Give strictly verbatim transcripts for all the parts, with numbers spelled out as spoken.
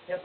Ja.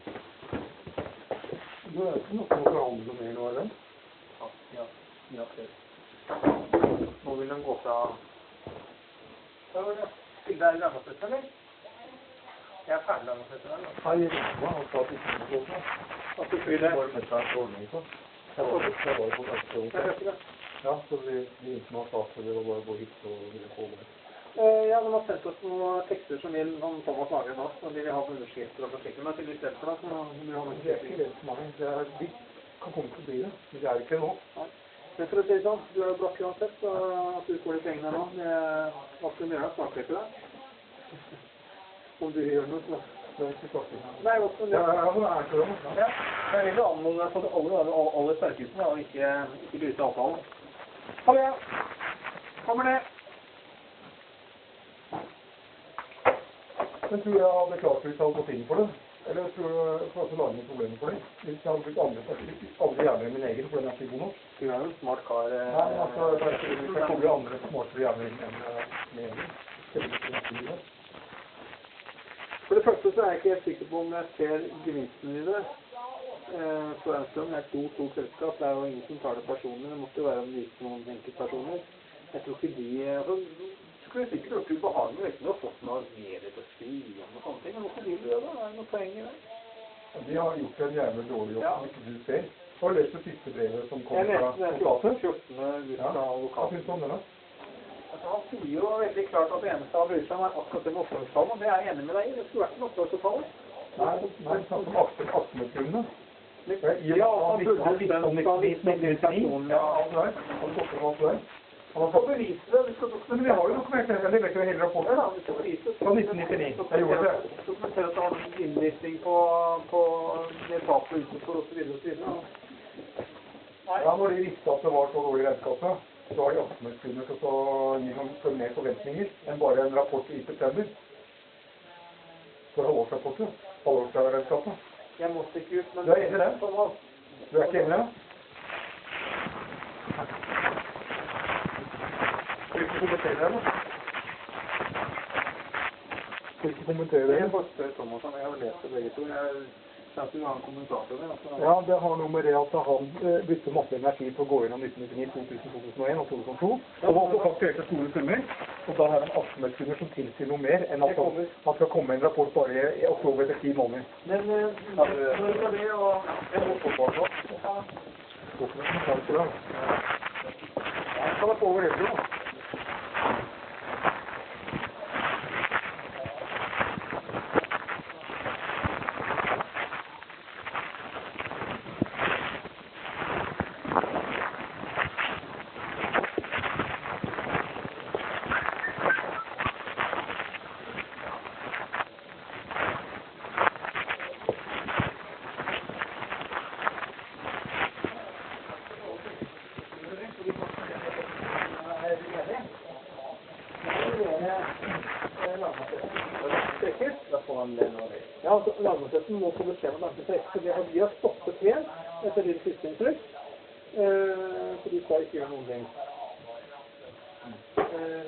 Du er ikke noe for å handle mer nå, eller? Ja, ja, ja. Nå vil den gå fra... Hva var det? Til der langmassett, eller? Jeg er ferdig langmassett, eller? Hei, Roma, han sa at ikke noe sånn. At du fyrer det? Bare med seg en ordning på. Jeg var bare på første år. Ja, så vi ikke noe sagt, det var bare å gå hit og ville få det. Ja, de har sendt oss noen tekster som vil om Thomas lager nå, og de vil ha underskrifter og forsikring. Men til i stedet for da, så vil vi ha noen Det er ikke det som er, det er de kan komme til å bli det, men det er ikke nå. Nei. Men for å si det sånn, du er jo blokk uansett, så at du får de pengene nå, det er hva skal du gjøre, snakker til deg? Om du gjør noe, så... Det er ikke snakker. Nei, hva skal du gjøre? Ja, det er ikke det. Ja, jeg vil jo anmode deg på det aller, aller, aller sterkeste, og ikke, ikke bryte avtalen. Hallo, ja. Kommer det. Men tror jeg hadde klart hvis jeg hadde gått inn for det? Eller tror du jeg hadde laget noen problemer for det? Hvis jeg hadde blitt andre, aldri gjerne min egen, for den er ikke god nok. Du er jo en smart kar. Eh, Nei, men altså, jeg kommer jo andre smartere gjerne enn min egen. For det første så er jeg ikke helt sikker på om jeg ser gevinsten i det. Eh, for en stund, jeg to, to selskap, det er jo ingen som tar det personlig, det måtte jo være om vise noen enkeltpersoner. Jeg tror ikke de... Altså, skulle jeg sikkert gjort ubehagelig, vet du, å fått noe medier til å skrive om og sånne ting, men hvorfor vil du det da? Er det noe poeng i det? De har gjort en jævlig dårlig jobb, som ikke du ser. Har du lest det siste brevet som kom fra advokatet? fjortende august fra advokaten. Hva synes du om det da? Altså, han sier jo veldig klart at det eneste han bryr seg om er akkurat det med oppførselstallet, og det er jeg enig med deg i. Det skulle vært en oppførselstallet. Nei, nei, sånn som aksjemeldkundene. Ja, han burde ha visst om kommunikasjonen. Ja, alt det der. Han stokker med alt det der. Han har fått bevise det. Vi skal dokumentere. Men vi har jo dokumentert det. Jeg legger ikke hele rapporten. Ja, vi skal bevise det. Fra nitten nittini. Jeg gjorde det. Dokumentere at det har en innvirkning på, på det tapet utenfor og så videre og så videre. Ja, når de visste at det var så dårlig regnskapet, så har de aksjemeldkunder til å gi noen mer forventninger enn bare en rapport i september. For halvårsrapportet. Halvårsregnskapet. Jeg måtte ikke ut, men... Du er enig i det? Du er ikke enig i det? Skal du ikke kommentere det, eller? Skal du ikke kommentere det? Jeg bare spør Thomas om jeg har lest det begge to. Jeg synes du har en kommentar til det. Altså. Ja, det har noe med det at han brukte masse energi på å gå gjennom nitten nittini, to tusen, to tusen og en og to tusen og to. Og var også fakturerte store summer. Og da har han aksjemeldkunder som tilsier noe mer enn at han, han skal komme en rapport bare i oktober etter ti måneder. Men når var det, og jeg må få på det. Hvorfor er det ikke det? Jeg skal da få over det, da. Ja, altså, lagmannsretten må få beskjed om lagmannsretten, for de har stoppet helt etter din siste inntrykk, eh, så de skal ikke gjøre noen ting. Eh,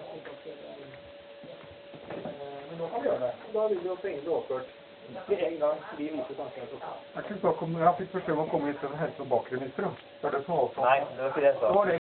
men nå kan vi gjøre det. Da vil vi jo pengene bli overført. Med en gang de viser tanken. Jeg fikk beskjed om å komme hit til helse- og bakgrunnsminister, da. Det er det som var også. Nei, det var ikke det jeg sa.